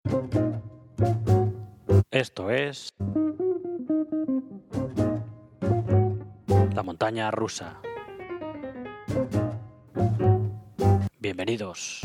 Esto es la montaña rusa. Bienvenidos.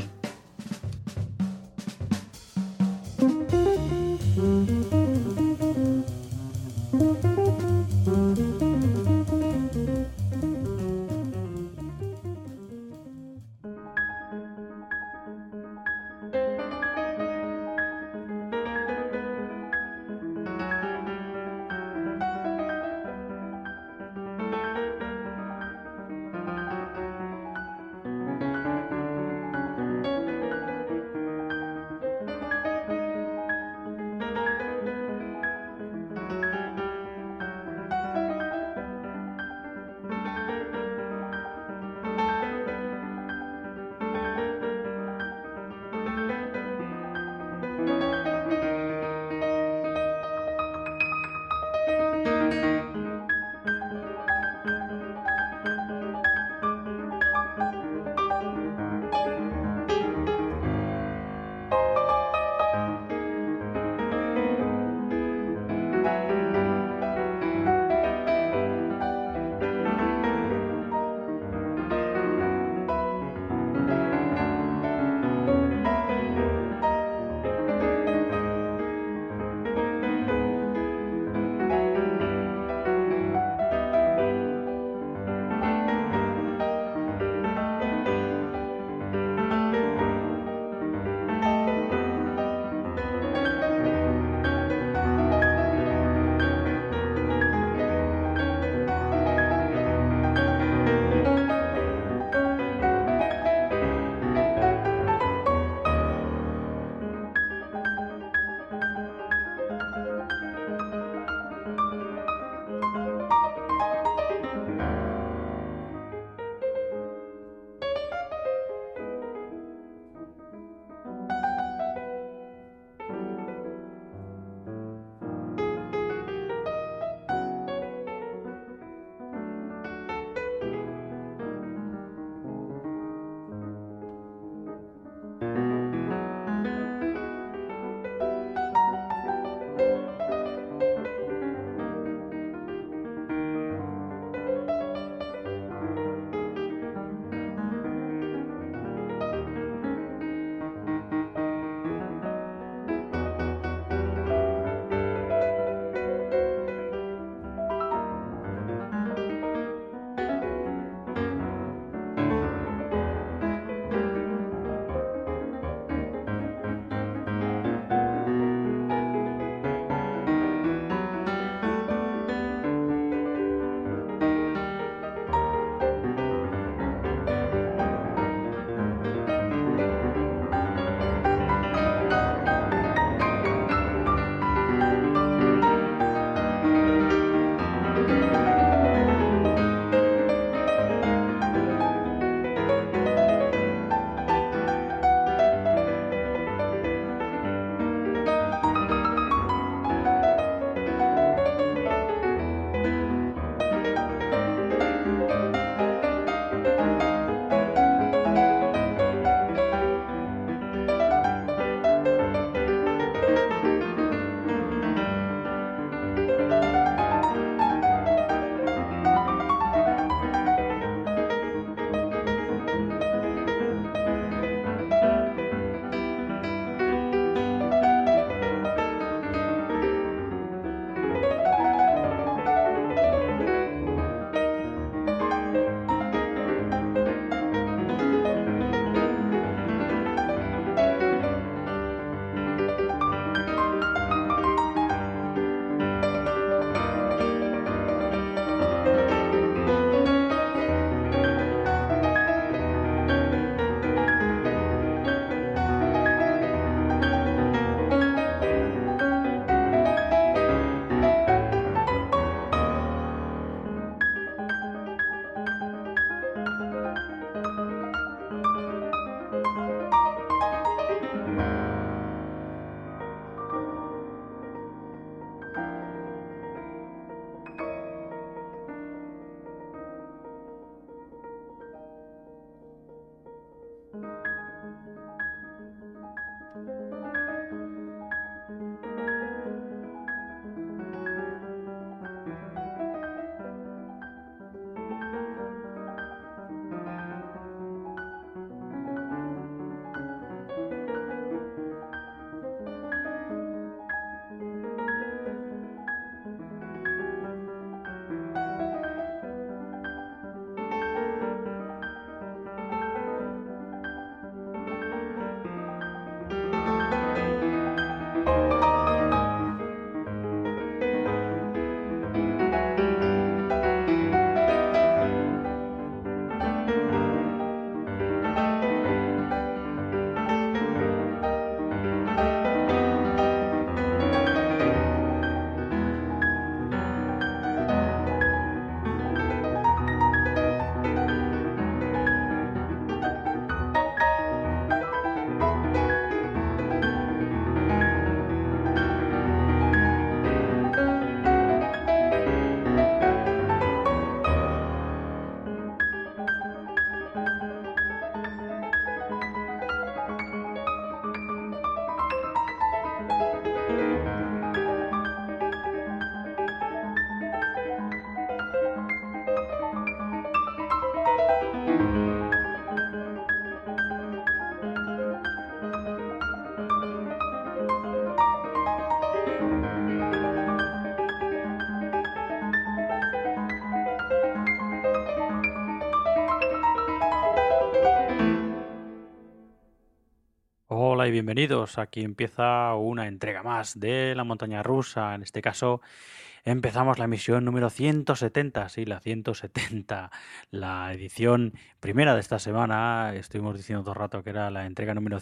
bienvenidos. Aquí empieza una entrega más de la montaña rusa. En este caso empezamos la emisión número 170, sí, la 170, la edición primera de esta semana. Estuvimos diciendo todo el rato que era la entrega número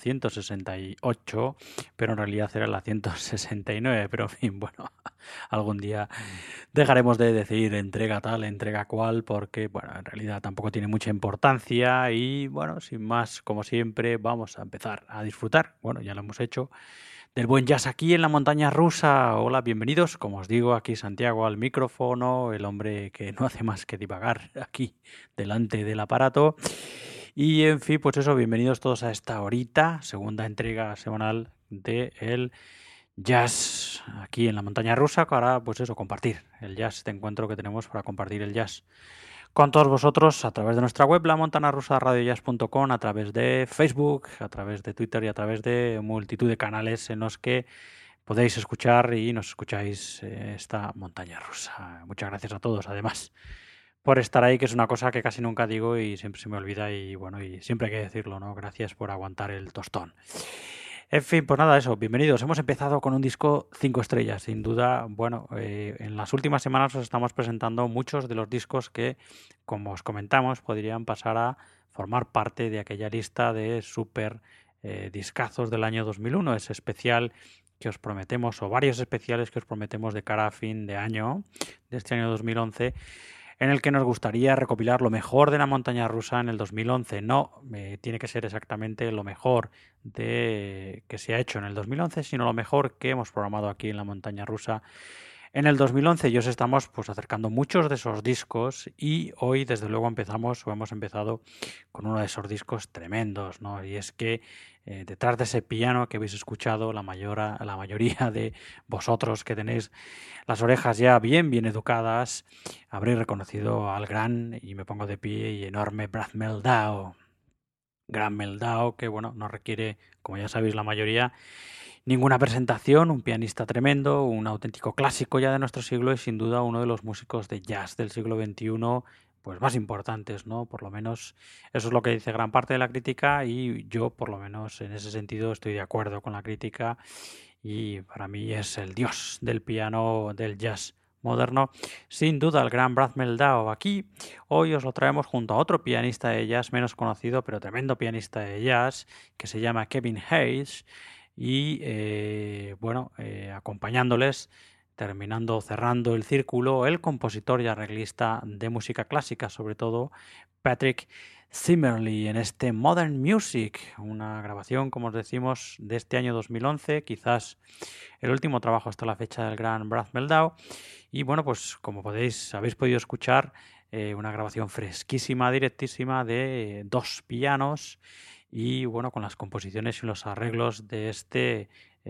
168, pero en realidad era la 169. Pero en fin, bueno, algún día dejaremos de decir entrega tal, entrega cual, porque, bueno, en realidad tampoco tiene mucha importancia y, bueno, sin más, como siempre, vamos a empezar a disfrutar. Bueno, ya lo hemos hecho del buen jazz aquí en la montaña rusa. Hola, bienvenidos. Como os digo, aquí Santiago al micrófono, el hombre que no hace más que divagar aquí delante del aparato. Y en fin, pues eso, bienvenidos todos a esta horita, segunda entrega semanal de el jazz aquí en la montaña rusa, para pues eso, compartir el jazz, este encuentro que tenemos para compartir el jazz con todos vosotros a través de nuestra web, lamontanarusaradiojazz.com, a través de Facebook, a través de Twitter y a través de multitud de canales en los que podéis escuchar y nos escucháis esta montaña rusa. Muchas gracias a todos, además, por estar ahí, que es una cosa que casi nunca digo y siempre se me olvida y bueno, y siempre hay que decirlo, ¿no? Gracias por aguantar el tostón. En fin, pues nada, eso, bienvenidos. Hemos empezado con un disco 5 estrellas, sin duda. Bueno, en las últimas semanas os estamos presentando muchos de los discos que, como os comentamos, podrían pasar a formar parte de aquella lista de super discazos del año 2001, ese especial que os prometemos, o varios especiales que os prometemos de cara a fin de año, de este año 2011, en el que nos gustaría recopilar lo mejor de la montaña rusa en el 2011. No tiene que ser exactamente lo mejor que se ha hecho en el 2011, sino lo mejor que hemos programado aquí en la montaña rusa en el 2011. Y os estamos pues acercando muchos de esos discos y hoy desde luego hemos empezado con uno de esos discos tremendos, ¿no? Y es que detrás de ese piano que habéis escuchado, la mayoría de vosotros que tenéis las orejas ya bien educadas, habréis reconocido al gran, y me pongo de pie, y enorme Brad Mehldau. Gran Mehldau, que bueno, no requiere, como ya sabéis la mayoría, ninguna presentación, un pianista tremendo, un auténtico clásico ya de nuestro siglo y sin duda uno de los músicos de jazz del siglo XXI pues más importantes, ¿no? Por lo menos eso es lo que dice gran parte de la crítica y yo por lo menos en ese sentido estoy de acuerdo con la crítica y para mí es el dios del piano del jazz moderno, sin duda el gran Brad Mehldau. Aquí hoy os lo traemos junto a otro pianista de jazz menos conocido pero tremendo pianista de jazz que se llama Kevin Hayes y acompañándoles, cerrando el círculo, el compositor y arreglista de música clásica, sobre todo Patrick Zimmerly, en este Modern Music, una grabación, como os decimos, de este año 2011, quizás el último trabajo hasta la fecha del gran Brad Mehldau. Y bueno, pues como habéis podido escuchar, una grabación fresquísima, directísima, de dos pianos y bueno, con las composiciones y los arreglos de este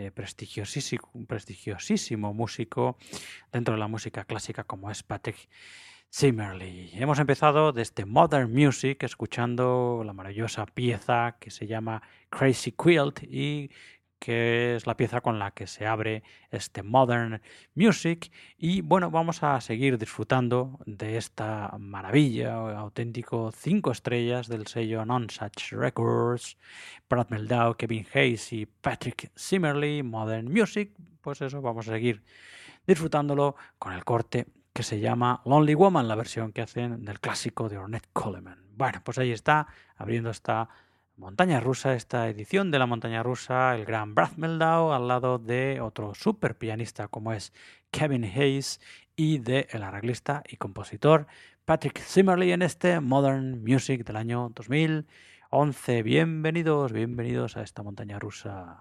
prestigiosísimo músico dentro de la música clásica como es Patrick Zimmerly. Hemos empezado desde Modern Music escuchando la maravillosa pieza que se llama Crazy Quilt y que es la pieza con la que se abre este Modern Music. Y bueno, vamos a seguir disfrutando de esta maravilla, auténtico 5 estrellas del sello Nonsuch Records, Brad Mehldau, Kevin Hayes y Patrick Zimmerly, Modern Music. Pues eso, vamos a seguir disfrutándolo con el corte que se llama Lonely Woman, la versión que hacen del clásico de Ornette Coleman. Bueno, pues ahí está, abriendo esta montaña rusa, esta edición de la montaña rusa, el gran Brad Mehldau al lado de otro super pianista como es Kevin Hayes y de el arreglista y compositor Patrick Zimmerly en este Modern Music del año 2011. Bienvenidos a esta montaña rusa.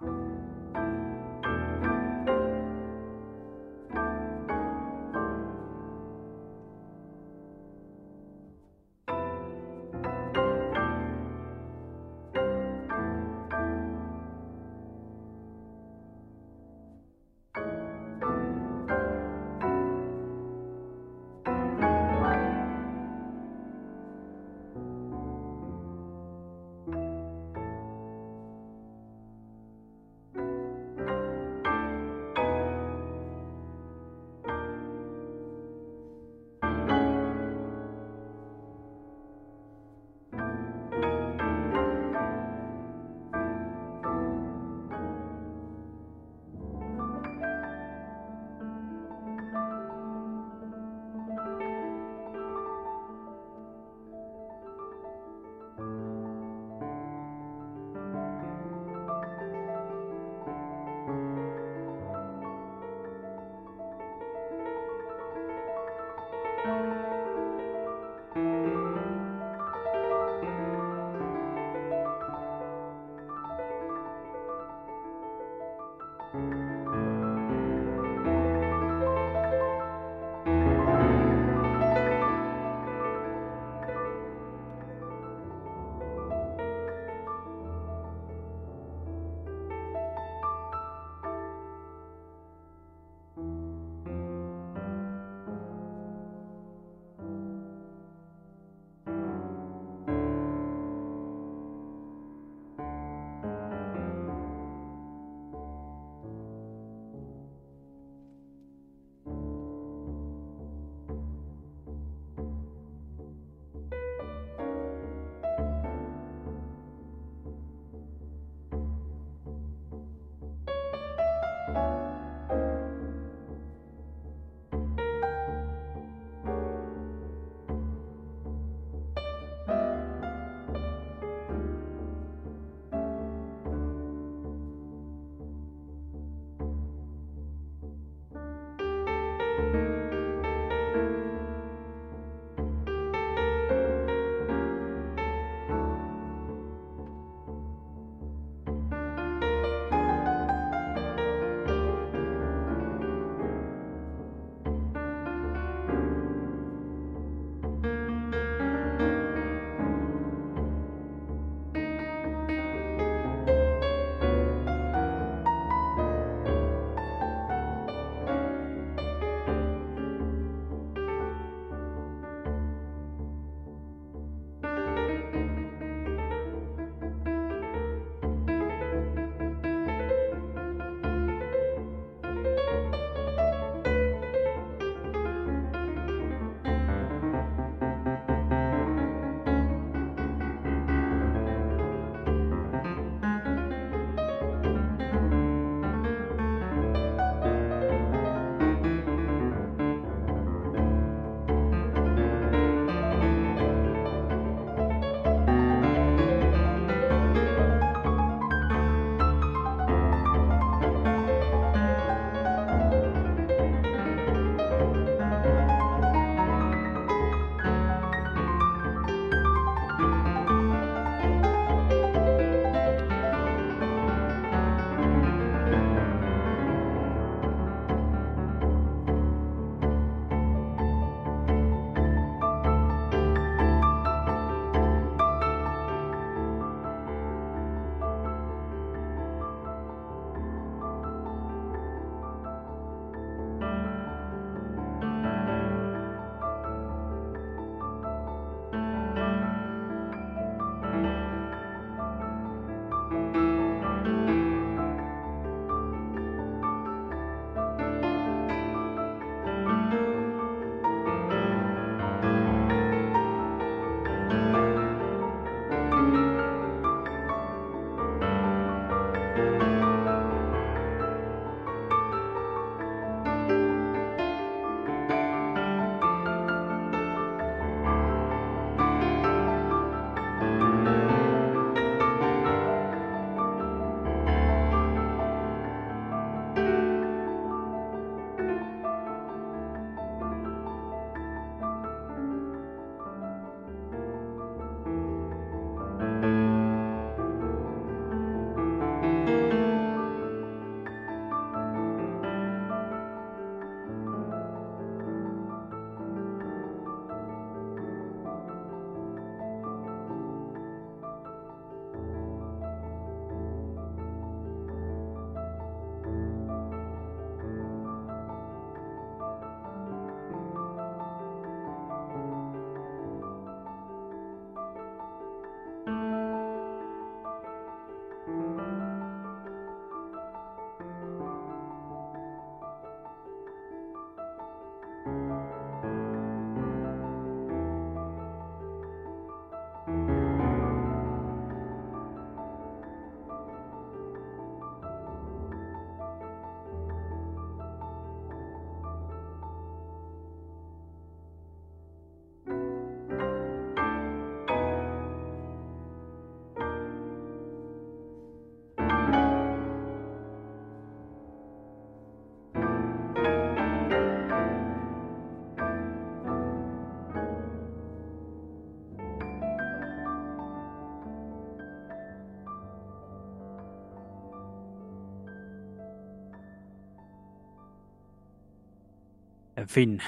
En fin,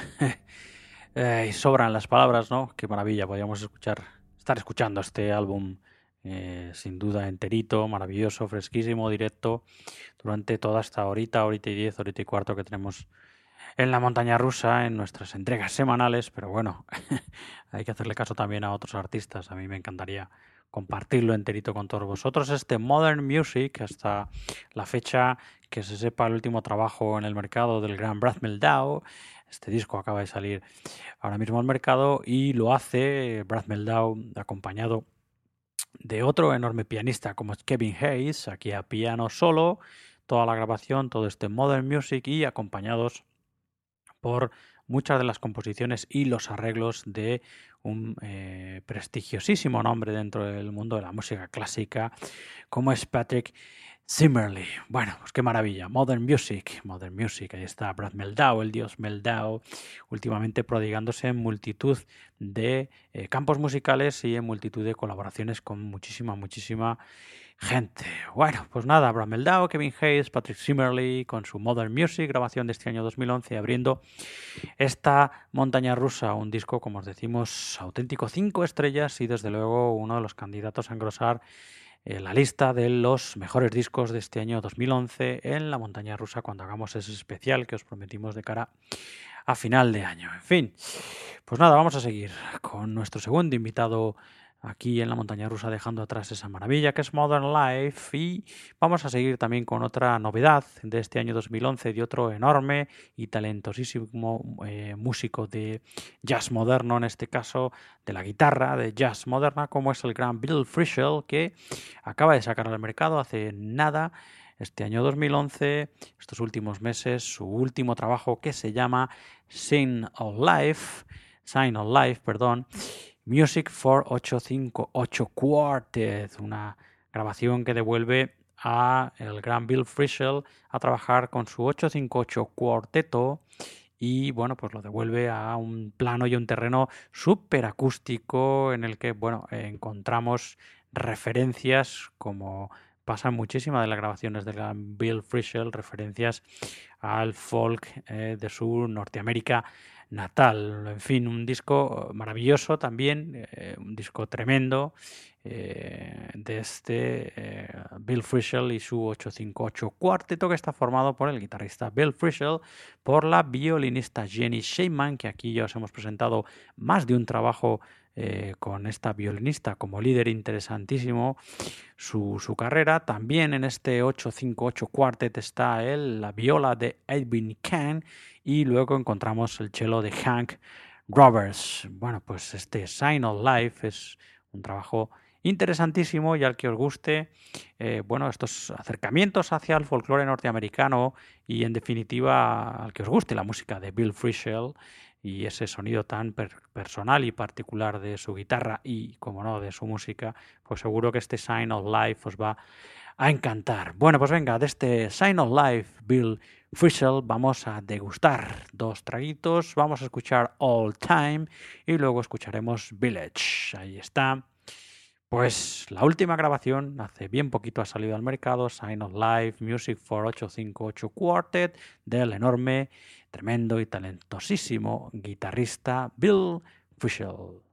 sobran las palabras, ¿no? Qué maravilla, podríamos estar escuchando este álbum sin duda enterito, maravilloso, fresquísimo, directo, durante toda esta horita y 10, horita y cuarto que tenemos en la montaña rusa, en nuestras entregas semanales, pero bueno, hay que hacerle caso también a otros artistas. A mí me encantaría compartirlo enterito con todos vosotros. Este Modern Music, hasta la fecha que se sepa el último trabajo en el mercado del gran Brad Mehldau. Este disco acaba de salir ahora mismo al mercado y lo hace Brad Mehldau acompañado de otro enorme pianista como es Kevin Hayes, aquí a piano solo, toda la grabación, todo este Modern Music y acompañados por muchas de las composiciones y los arreglos de un prestigiosísimo nombre dentro del mundo de la música clásica como es Patrick Zimmerli. Bueno, pues qué maravilla. Modern Music, ahí está Brad Mehldau, el dios Mehldau, últimamente prodigándose en multitud de campos musicales y en multitud de colaboraciones con muchísima gente. Bueno, pues nada, Brad Mehldau, Kevin Hayes, Patrick Zimmerli con su Modern Music, grabación de este año 2011, abriendo esta montaña rusa, un disco, como os decimos, auténtico 5 estrellas y desde luego uno de los candidatos a engrosar la lista de los mejores discos de este año 2011 en la montaña rusa cuando hagamos ese especial que os prometimos de cara a final de año. En fin, pues nada, vamos a seguir con nuestro segundo invitado aquí en la montaña rusa, dejando atrás esa maravilla que es Modern Life, y vamos a seguir también con otra novedad de este año 2011 de otro enorme y talentosísimo músico de jazz moderno, en este caso de la guitarra de jazz moderna, como es el gran Bill Frisell, que acaba de sacar al mercado hace nada, este año 2011, estos últimos meses, su último trabajo que se llama Sign of Life, Music for 858 Quartet, una grabación que devuelve a el gran Bill Frisell a trabajar con su 858 cuarteto y bueno, pues lo devuelve a un plano y un terreno súper acústico en el que, bueno, encontramos referencias como pasan muchísimas de las grabaciones del gran Bill Frisell, referencias al folk de su Norteamérica natal. En fin, un disco maravilloso también, un disco tremendo de Bill Frisell y su 858 cuarteto, que está formado por el guitarrista Bill Frisell, por la violinista Jenny Sheinman, que aquí ya os hemos presentado más de un trabajo con esta violinista como líder interesantísimo su carrera. También en este 858 Quartet está la viola de Edwin Kahn y luego encontramos el cello de Hank Roberts. Bueno, pues este Sign of Life es un trabajo interesantísimo y al que os guste, bueno, estos acercamientos hacia el folclore norteamericano y en definitiva al que os guste la música de Bill Frisell y ese sonido tan personal y particular de su guitarra y, como no, de su música, pues seguro que este Sign of Life os va a encantar. Bueno, pues venga, de este Sign of Life, Bill Frisell, vamos a degustar 2 traguitos, vamos a escuchar All Time y luego escucharemos Village. Ahí está. Pues la última grabación, hace bien poquito ha salido al mercado, Sign of Life, Music for 858 Quartet, del enorme, tremendo y talentosísimo guitarrista Bill Frisell.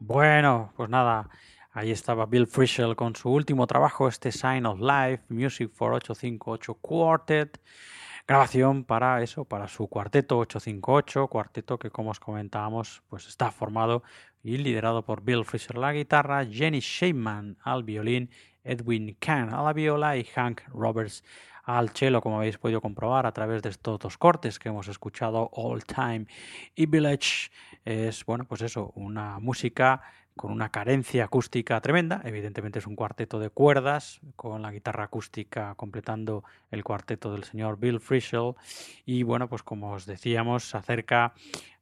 Bueno, pues nada, ahí estaba Bill Frisell con su último trabajo, este Sign of Life, Music for 858 Quartet, grabación para eso, para su cuarteto 858, cuarteto que como os comentábamos, pues está formado y liderado por Bill Frisell a la guitarra, Jenny Shaman al violín, Edwin Kahn a la viola y Hank Roberts al cello, como habéis podido comprobar a través de estos dos cortes que hemos escuchado, All Time y Village. Es, bueno, pues eso, una música con una carencia acústica tremenda. Evidentemente es un cuarteto de cuerdas, con la guitarra acústica completando el cuarteto del señor Bill Frisell. Y bueno, pues como os decíamos, se acerca,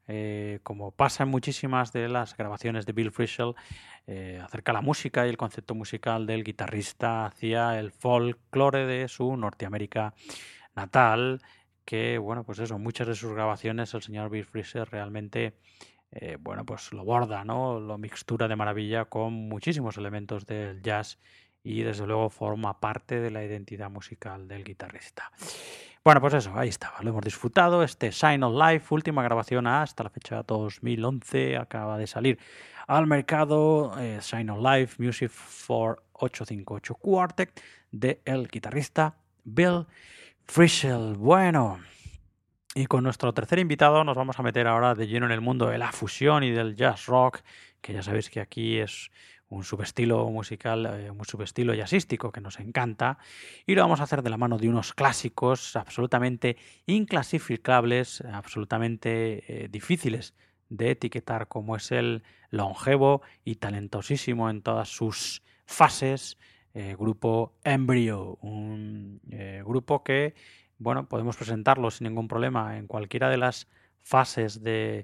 como pasa en muchísimas de las grabaciones de Bill Frisell, acerca la música y el concepto musical del guitarrista hacia el folclore de su Norteamérica natal, que, bueno, pues eso, muchas de sus grabaciones el señor Bill Frisell realmente bueno, pues lo borda, ¿no? Lo mixtura de maravilla con muchísimos elementos del jazz y desde luego forma parte de la identidad musical del guitarrista. Bueno, pues eso, ahí estaba, lo hemos disfrutado. Este Sign of Life, última grabación hasta la fecha 2011, acaba de salir al mercado. Sign of Life, Music for 858 Quartet, de el guitarrista Bill Frisell. Bueno, y con nuestro tercer invitado nos vamos a meter ahora de lleno en el mundo de la fusión y del jazz rock, que ya sabéis que aquí es un subestilo musical, un subestilo jazzístico que nos encanta, y lo vamos a hacer de la mano de unos clásicos absolutamente inclasificables, absolutamente difíciles de etiquetar, como es el longevo y talentosísimo en todas sus fases, grupo Embryo, un grupo que, bueno, podemos presentarlo sin ningún problema en cualquiera de las fases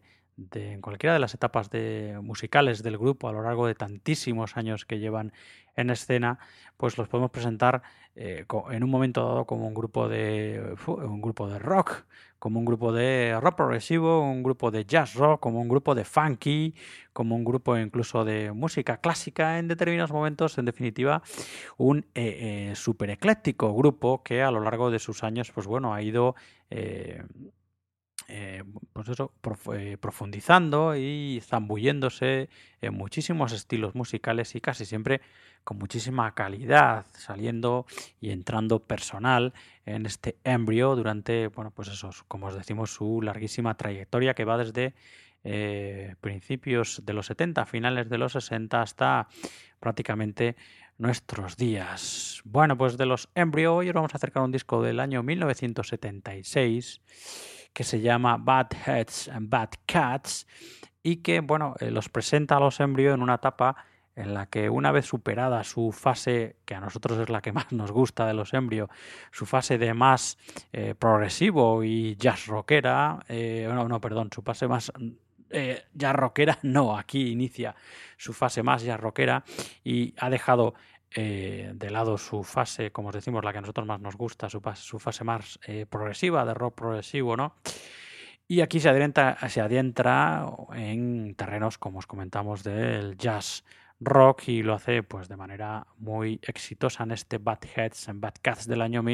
en cualquiera de las etapas musicales del grupo a lo largo de tantísimos años que llevan en escena, pues los podemos presentar en un momento dado como un grupo de rock, como un grupo de rock progresivo, un grupo de jazz rock, como un grupo de funky, como un grupo incluso de música clásica en determinados momentos. En definitiva, un súper ecléctico grupo que a lo largo de sus años, pues bueno, ha ido pues eso, profundizando y zambulléndose en muchísimos estilos musicales y casi siempre con muchísima calidad, saliendo y entrando personal en este Embryo durante, bueno, pues eso, como os decimos, su larguísima trayectoria que va desde principios de los 70, finales de los 60 hasta prácticamente nuestros días. Bueno, pues de los Embryo hoy os vamos a acercar un disco del año 1976 que se llama Bad Heads and Bad Cats y que, bueno, los presenta a los Embryo en una etapa en la que, una vez superada su fase, que a nosotros es la que más nos gusta de los Embryo, su fase de más progresivo y jazz rockera, su fase más jazz rockera, no, aquí inicia su fase más jazz rockera y ha dejado de lado su fase, como os decimos, la que a nosotros más nos gusta, su fase más progresiva, de rock progresivo, ¿no? Y aquí se adentra en terrenos, como os comentamos, del jazz rock y lo hace pues de manera muy exitosa en este Bad Heads and Bad Cats del año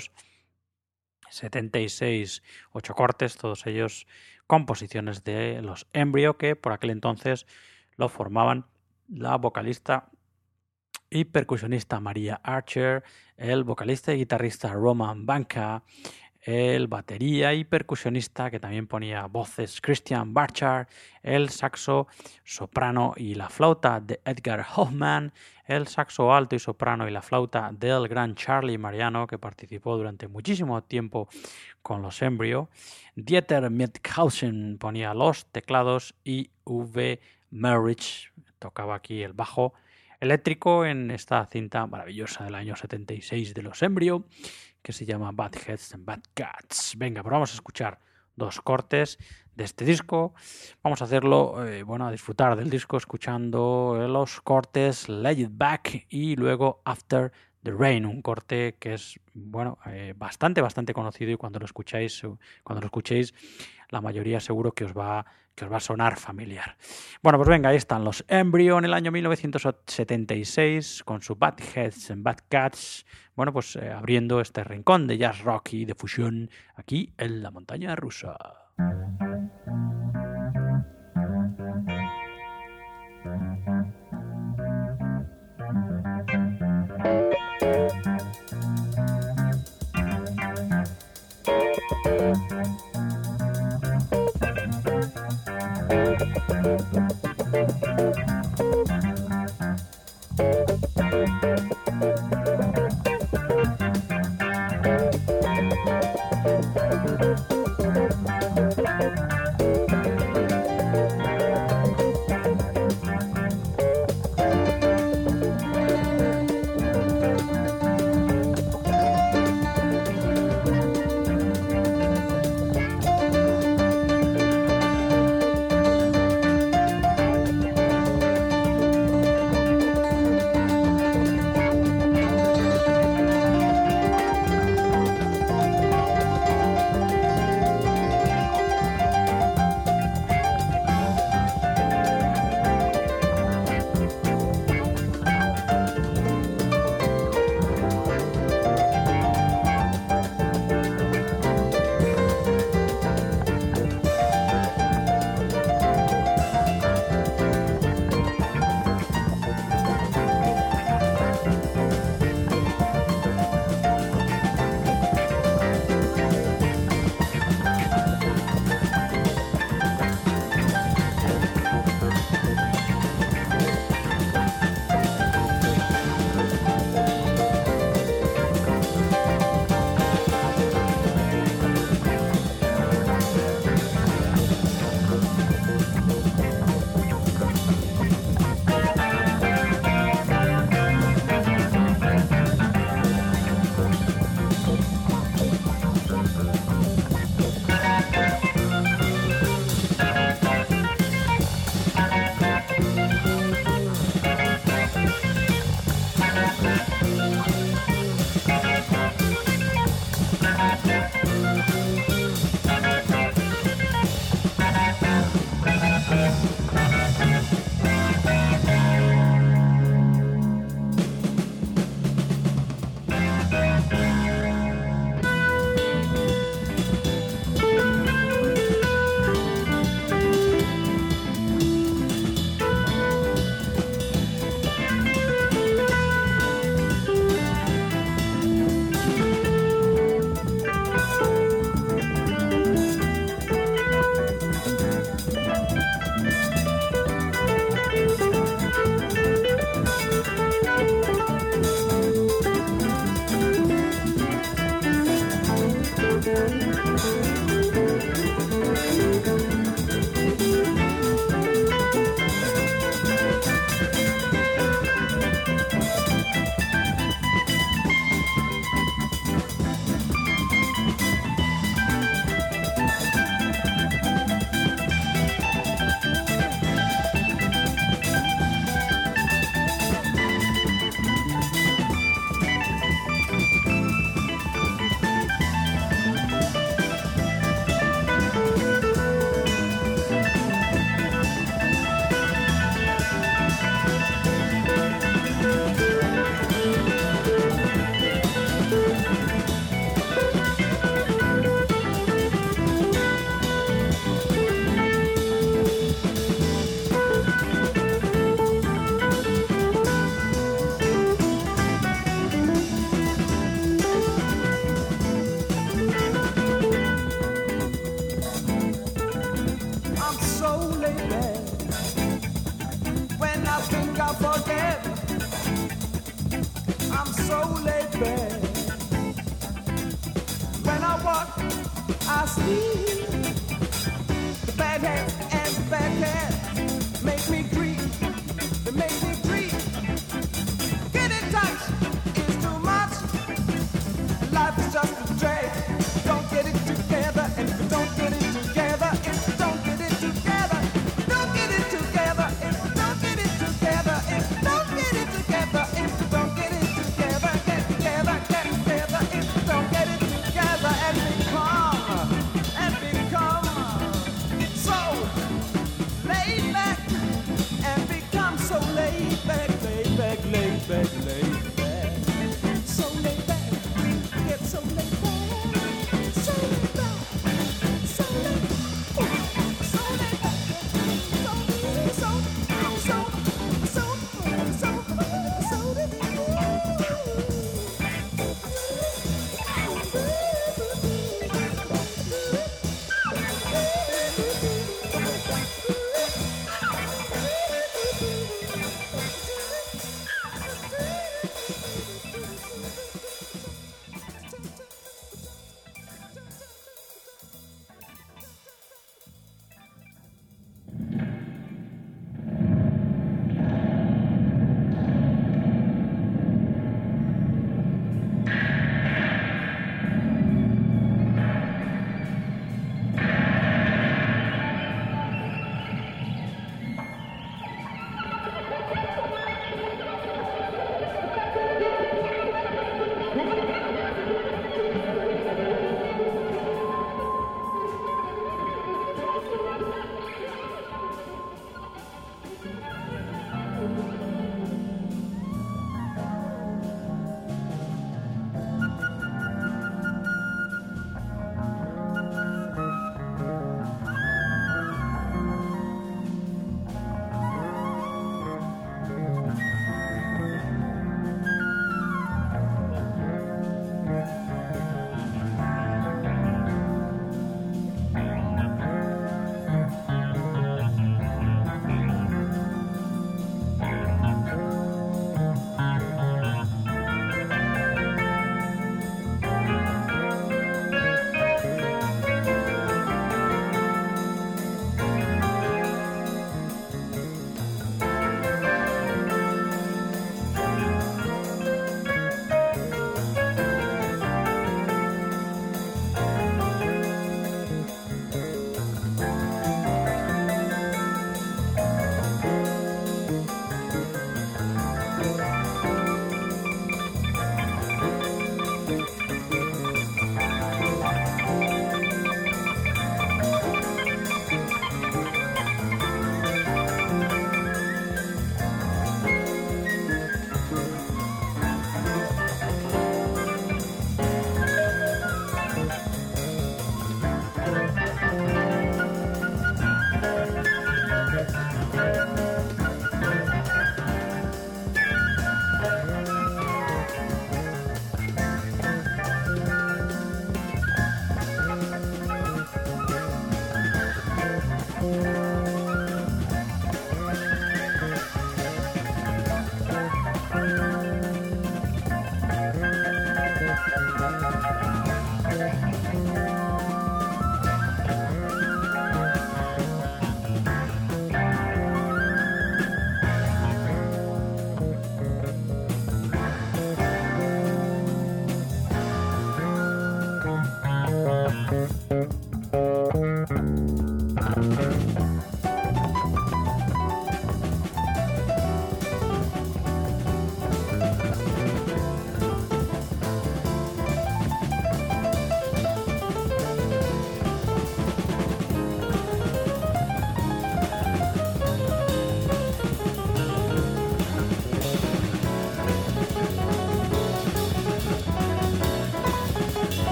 1976. 8 cortes, todos ellos composiciones de los Embryo, que por aquel entonces lo formaban la vocalista y percusionista Maria Archer, el vocalista y guitarrista Roman Banca, el batería y percusionista que también ponía voces Christian Barchard, el saxo soprano y la flauta de Edgar Hoffman, el saxo alto y soprano y la flauta del gran Charlie Mariano, que participó durante muchísimo tiempo con los Embryo, Dieter Methausen ponía los teclados y V. Merrich tocaba aquí el bajo eléctrico en esta cinta maravillosa del año 76 de los Embryo, que se llama Bad Heads and Bad Cats. Venga, pues vamos a escuchar dos cortes de este disco. Vamos a hacerlo, a disfrutar del disco escuchando los cortes Lay It Back y luego After the Rain, un corte que es, bastante conocido y cuando lo escuchéis, la mayoría seguro que os va a sonar familiar. Bueno, pues venga, ahí están los Embryo en el año 1976 con su Bad Heads and Bad Cats, abriendo este rincón de jazz rock y de fusión aquí en la montaña rusa.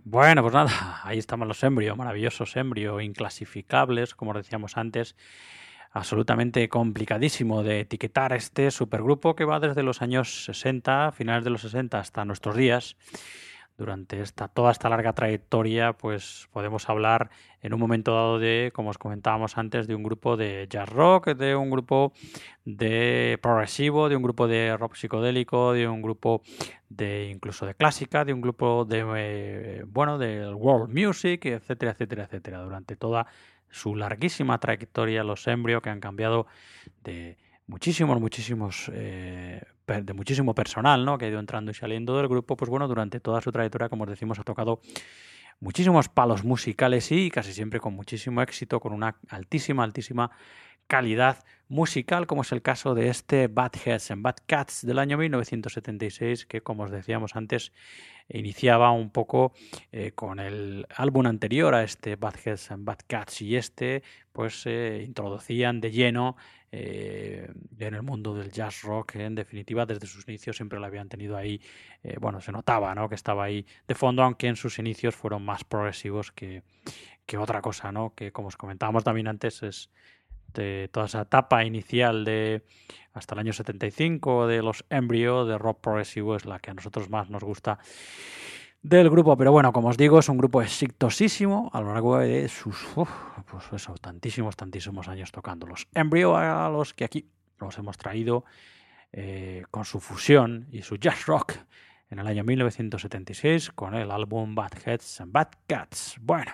Bueno, pues nada, ahí estamos los Embrio, maravillosos Embrio, inclasificables, como decíamos antes, absolutamente complicadísimo de etiquetar este supergrupo que va desde los años 60, finales de los 60 hasta nuestros días. Durante toda esta larga trayectoria, pues podemos hablar en un momento dado de, como os comentábamos antes, de un grupo de jazz rock, de un grupo de progresivo, de un grupo de rock psicodélico, de un grupo de incluso de clásica, de un grupo de bueno, del world music, etcétera, etcétera, etcétera. Durante toda su larguísima trayectoria, los Embryo, que han cambiado de muchísimos de muchísimo personal, ¿no? Que ha ido entrando y saliendo del grupo, pues bueno, durante toda su trayectoria, como os decimos, ha tocado muchísimos palos musicales y casi siempre con muchísimo éxito, con una altísima calidad musical, como es el caso de este Bad Heads and Bad Cats del año 1976, que como os decíamos antes, iniciaba un poco con el álbum anterior a este Bad Heads and Bad Cats, y pues introducían de lleno en el mundo del jazz rock. En definitiva, desde sus inicios siempre lo habían tenido ahí, bueno, se notaba, ¿no?, que estaba ahí de fondo, aunque en sus inicios fueron más progresivos que otra cosa, ¿no?, que como os comentábamos también antes, es de toda esa etapa inicial de hasta el año 75 de los Embryo, de rock progresivo, es la que a nosotros más nos gusta del grupo. Pero bueno, como os digo, es un grupo exitosísimo a lo largo de sus pues eso, tantísimos años tocando. Los Embryo, a los que aquí los hemos traído con su fusión y su jazz rock en el año 1976 con el álbum Bad Heads and Bad Cats. Bueno,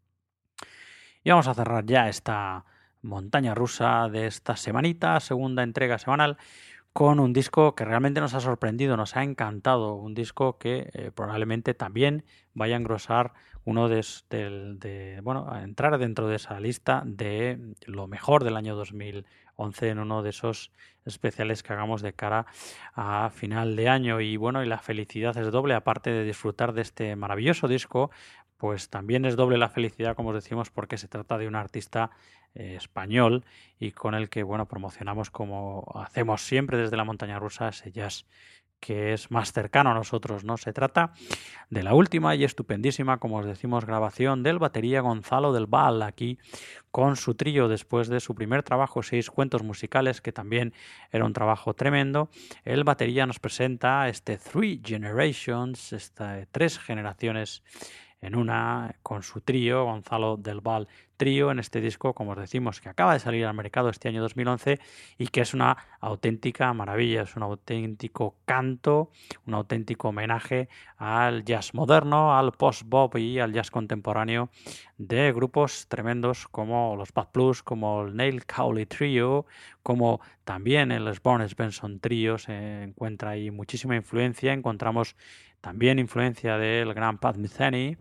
y vamos a cerrar ya esta montaña rusa de esta semanita, segunda entrega semanal, con un disco que realmente nos ha sorprendido, nos ha encantado, un disco que probablemente también vaya a engrosar uno bueno, a entrar dentro de esa lista de lo mejor del año 2011 en uno de esos especiales que hagamos de cara a final de año. Y bueno, y la felicidad es doble, aparte de disfrutar de este maravilloso disco, pues también es doble la felicidad, como os decimos, porque se trata de un artista español y con el que, bueno, promocionamos, como hacemos siempre desde la montaña rusa, ese jazz que es más cercano a nosotros, ¿no? Se trata de la última y estupendísima, como os decimos, grabación del batería Gonzalo del Val, aquí con su trío, después de su primer trabajo, 6 cuentos musicales, que también era un trabajo tremendo. El batería nos presenta este Three Generations, 3 generaciones en una, con su trío, Gonzalo del Val Trío, en este disco, como os decimos, que acaba de salir al mercado este año 2011 y que es una auténtica maravilla, es un auténtico canto, un auténtico homenaje al jazz moderno, al post-bop y al jazz contemporáneo de grupos tremendos como los Bad Blues, como el Neil Cowley Trio, como también el Barnes Benson Trio. Se encuentra ahí muchísima influencia, encontramos también influencia del gran Pat Metheny,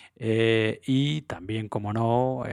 y también, como no,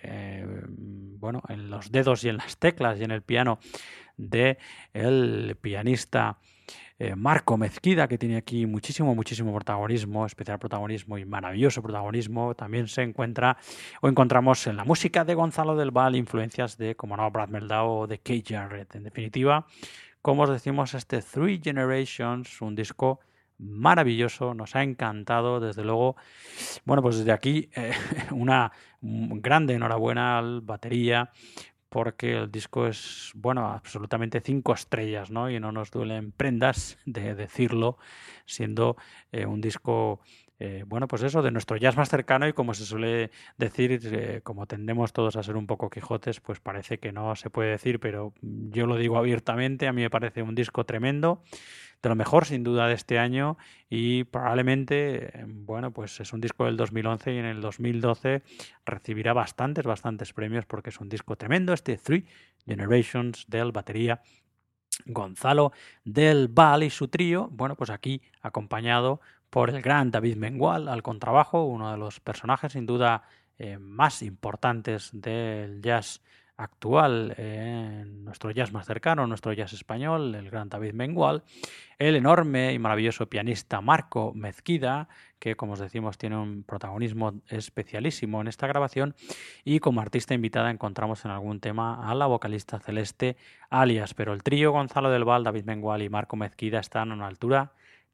bueno, en los dedos y en las teclas y en el piano de el pianista Marco Mezquida, que tiene aquí muchísimo protagonismo, especial protagonismo y maravilloso protagonismo. También se encuentra o encontramos en la música de Gonzalo del Val influencias de, como no, Brad Meldau o de Keith Jarrett. En definitiva, como os decimos, este Three Generations, un disco maravilloso, nos ha encantado, desde luego. Bueno, pues desde aquí una grande enhorabuena al batería, porque el disco es, bueno, absolutamente 5 estrellas, ¿no? Y no nos duelen prendas de decirlo, siendo un disco, bueno, pues eso, de nuestro jazz más cercano, y como se suele decir, como tendemos todos a ser un poco quijotes, pues parece que no se puede decir, pero yo lo digo abiertamente, a mí me parece un disco tremendo, de lo mejor sin duda de este año, y probablemente, bueno, pues es un disco del 2011 y en el 2012 recibirá bastantes premios, porque es un disco tremendo, este Three Generations del batería Gonzalo del Val y su trío, bueno, pues aquí acompañado por el gran David Mengual al contrabajo, uno de los personajes sin duda más importantes del jazz actual, nuestro jazz más cercano, nuestro jazz español, el gran David Mengual, el enorme y maravilloso pianista Marco Mezquida, que, como os decimos, tiene un protagonismo especialísimo en esta grabación, y como artista invitada encontramos en algún tema a la vocalista Celeste Alias. Pero el trío Gonzalo del Val, David Mengual y Marco Mezquida están a una altura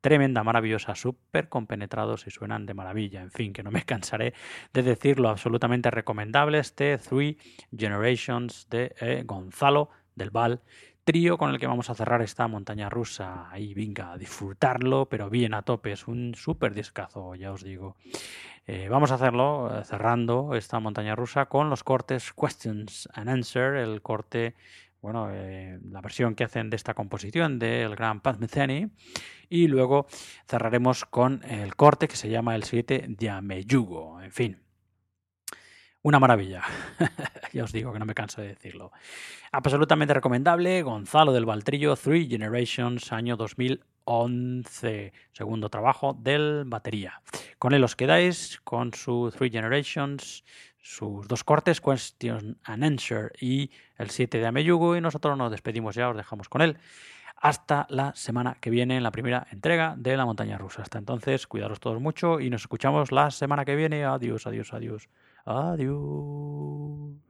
tremenda, maravillosa, súper compenetrados y suenan de maravilla. En fin, que no me cansaré de decirlo, absolutamente recomendable este Three Generations de Gonzalo del Val, trío con el que vamos a cerrar esta montaña rusa. Ahí, venga, a disfrutarlo, pero bien a tope, es un súper discazo, ya os digo. Vamos a hacerlo cerrando esta montaña rusa con los cortes Questions and Answer, el corte, bueno, la versión que hacen de esta composición del gran Pat Metheny, y luego cerraremos con el corte que se llama el 7 Diameyugo. En fin, una maravilla. Ya os digo que no me canso de decirlo. Absolutamente recomendable, Gonzalo del Valtrillo, Three Generations, año 2011, segundo trabajo del batería. Con él os quedáis con su Three Generations, sus dos cortes, Question and Answer y el 7 de Ameyugo, y nosotros nos despedimos ya, os dejamos con él. Hasta la semana que viene en la primera entrega de La Montaña Rusa. Hasta entonces, cuidaros todos mucho y nos escuchamos la semana que viene. Adiós, adiós, adiós. Adiós.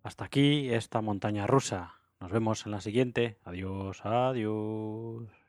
Hasta aquí esta montaña rusa. Nos vemos en la siguiente. Adiós, adiós.